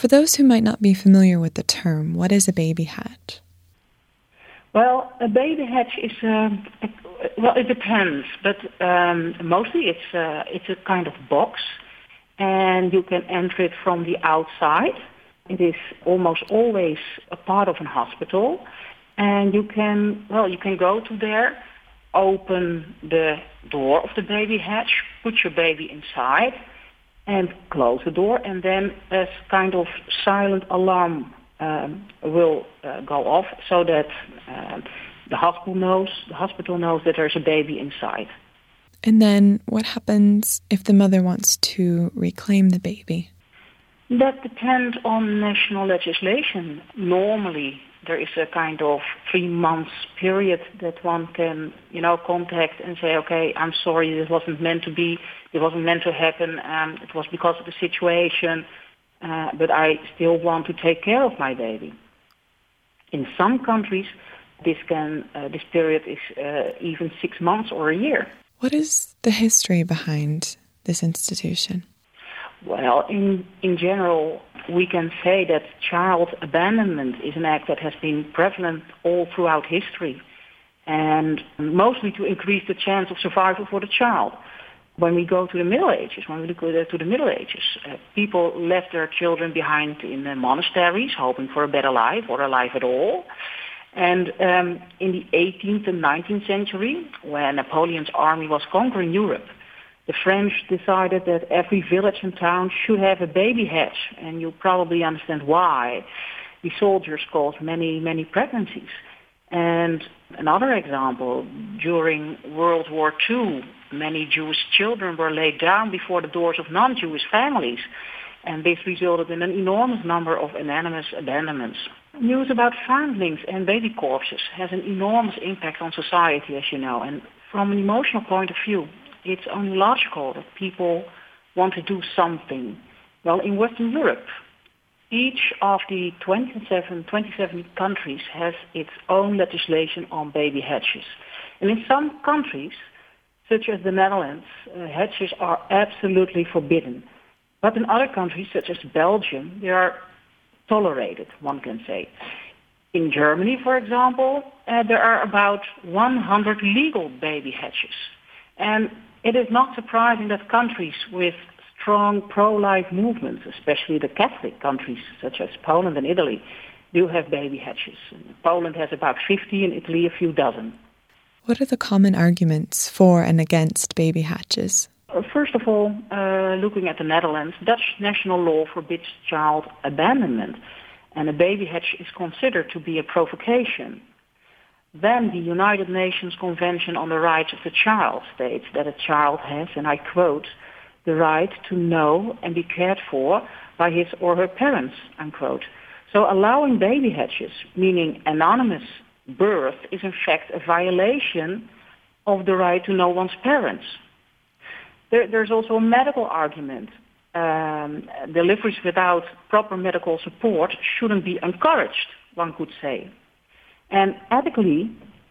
For those who might not be familiar with the term, what is a baby hatch? Well, a baby hatch is it depends, but mostly it's a kind of box, and you can enter it from the outside. It is almost always a part of a hospital, and you can go to there, open the door of the baby hatch, put your baby inside, and close the door, and then a kind of silent alarm will go off so that the hospital knows that there's a baby inside. And then what happens if the mother wants to reclaim the baby? That depends on national legislation. Normally, there is a kind of 3 months period that one can, contact and say, okay, I'm sorry, this wasn't meant to be, it wasn't meant to happen, it was because of the situation, but I still want to take care of my baby. In some countries, this period is even 6 months or a year. What is the history behind this institution? Well, in general, we can say that child abandonment is an act that has been prevalent all throughout history, and mostly to increase the chance of survival for the child. When we go to the Middle Ages, people left their children behind in the monasteries, hoping for a better life or a life at all. And in the 18th and 19th century, when Napoleon's army was conquering Europe, the French decided that every village and town should have a baby hatch, and you probably understand why. The soldiers caused many, many pregnancies. And another example, during World War II, many Jewish children were laid down before the doors of non-Jewish families, and this resulted in an enormous number of anonymous abandonments. News about foundlings and baby corpses has an enormous impact on society, as you know, and from an emotional point of view, it's only logical that people want to do something. Well, in Western Europe, each of the 27 countries has its own legislation on baby hatches. And in some countries, such as the Netherlands, hatches are absolutely forbidden. But in other countries, such as Belgium, they are tolerated, one can say. In Germany, for example, there are about 100 legal baby hatches. And it is not surprising that countries with strong pro-life movements, especially the Catholic countries such as Poland and Italy, do have baby hatches. Poland has about 50 and Italy a few dozen. What are the common arguments for and against baby hatches? First of all, looking at the Netherlands, Dutch national law forbids child abandonment, and a baby hatch is considered to be a provocation. Then the United Nations Convention on the Rights of the Child states that a child has, and I quote, the right to know and be cared for by his or her parents, unquote. So allowing baby hatches, meaning anonymous birth, is in fact a violation of the right to know one's parents. There's also a medical argument. Deliveries without proper medical support shouldn't be encouraged, one could say. And ethically,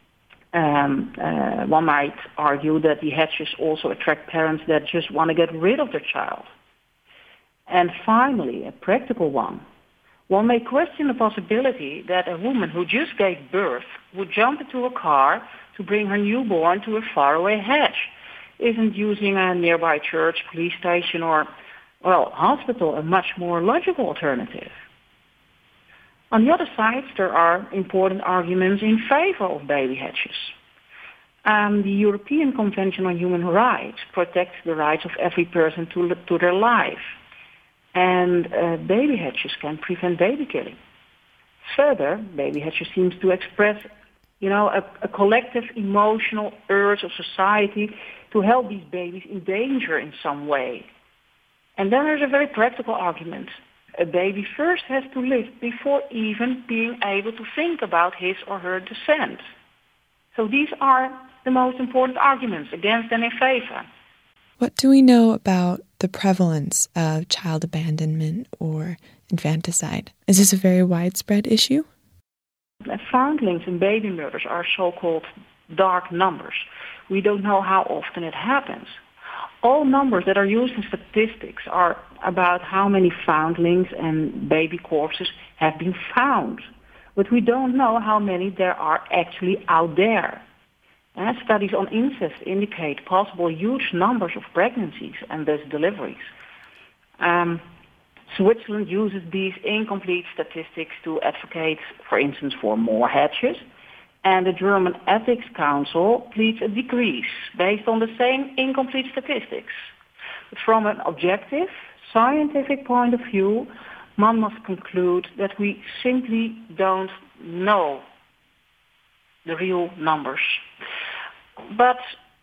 one might argue that the hatches also attract parents that just want to get rid of their child. And finally, a practical one. One may question the possibility that a woman who just gave birth would jump into a car to bring her newborn to a faraway hatch. Isn't using a nearby church, police station, or, hospital a much more logical alternative? On the other side, there are important arguments in favor of baby hatches. The European Convention on Human Rights protects the rights of every person to their life. And baby hatches can prevent baby killing. Further, baby hatches seems to express, a collective emotional urge of society to help these babies in danger in some way. And then there's a very practical argument. A baby first has to live before even being able to think about his or her descent. So these are the most important arguments against and in favor. What do we know about the prevalence of child abandonment or infanticide? Is this a very widespread issue? Foundlings and baby murders are so-called dark numbers. We don't know how often it happens. all numbers that are used in statistics are about how many foundlings and baby corpses have been found. But we don't know how many there are actually out there. Studies on incest indicate possible huge numbers of pregnancies and thus deliveries. Switzerland uses these incomplete statistics to advocate, for instance, for more hatches. And the German Ethics Council pleads a decrease based on the same incomplete statistics. But from an objective, scientific point of view, one must conclude that we simply don't know the real numbers. But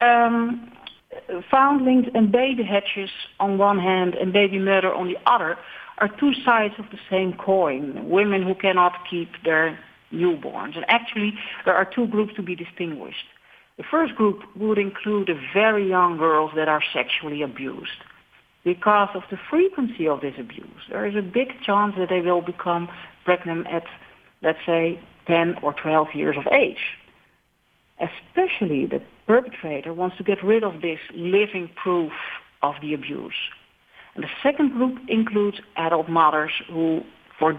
foundlings and baby hatches on one hand and baby murder on the other are two sides of the same coin. Women who cannot keep their newborns. And actually, there are two groups to be distinguished. The first group would include the very young girls that are sexually abused. Because of the frequency of this abuse, there is a big chance that they will become pregnant at, let's say, 10 or 12 years of age. Especially the perpetrator wants to get rid of this living proof of the abuse. And the second group includes adult mothers who, for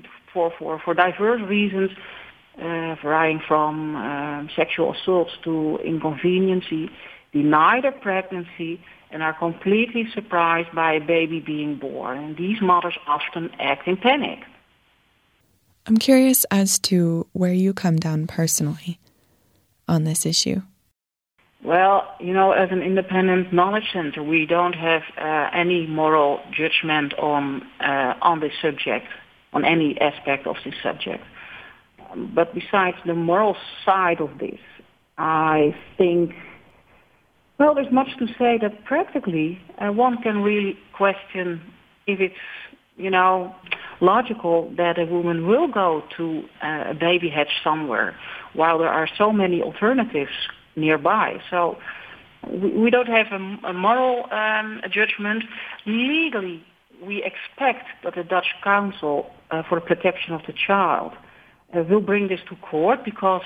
diverse reasons, varying from sexual assaults to inconveniency, deny their pregnancy and are completely surprised by a baby being born. And these mothers often act in panic. I'm curious as to where you come down personally on this issue. Well, as an independent knowledge center, we don't have any moral judgment on this subject, on any aspect of this subject. But besides the moral side of this, I think, well, there's much to say that practically one can really question if it's, logical that a woman will go to a baby hatch somewhere while there are so many alternatives nearby. So we don't have a moral judgment. Legally, we expect that the Dutch Council for the Protection of the Child will bring this to court because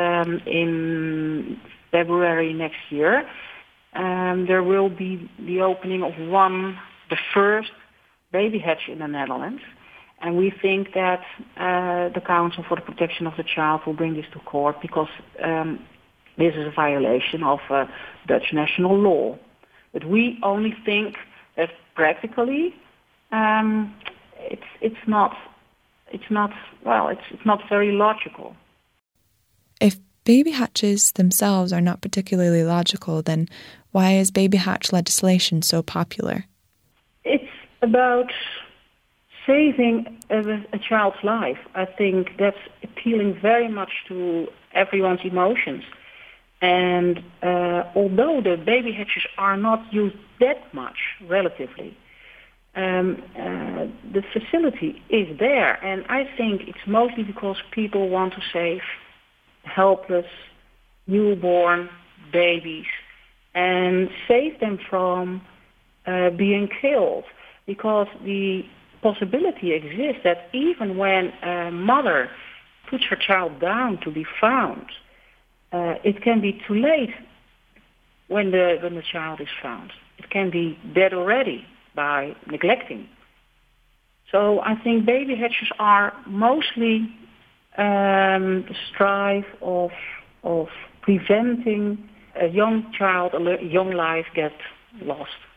in February next year there will be the opening of the first baby hatch in the Netherlands. And we think that the Council for the Protection of the Child will bring this to court because this is a violation of Dutch national law. But we only think that practically it's not very logical. If baby hatches themselves are not particularly logical, then why is baby hatch legislation so popular? It's about saving a child's life. I think that's appealing very much to everyone's emotions. And although the baby hatches are not used that much, relatively, the facility is there. And I think it's mostly because people want to save helpless, newborn babies and save them from being killed. Because the possibility exists that even when a mother puts her child down to be found, it can be too late when the child is found. It can be dead already by neglecting. So I think baby hatches are mostly the strive of preventing a young child, a young life get lost.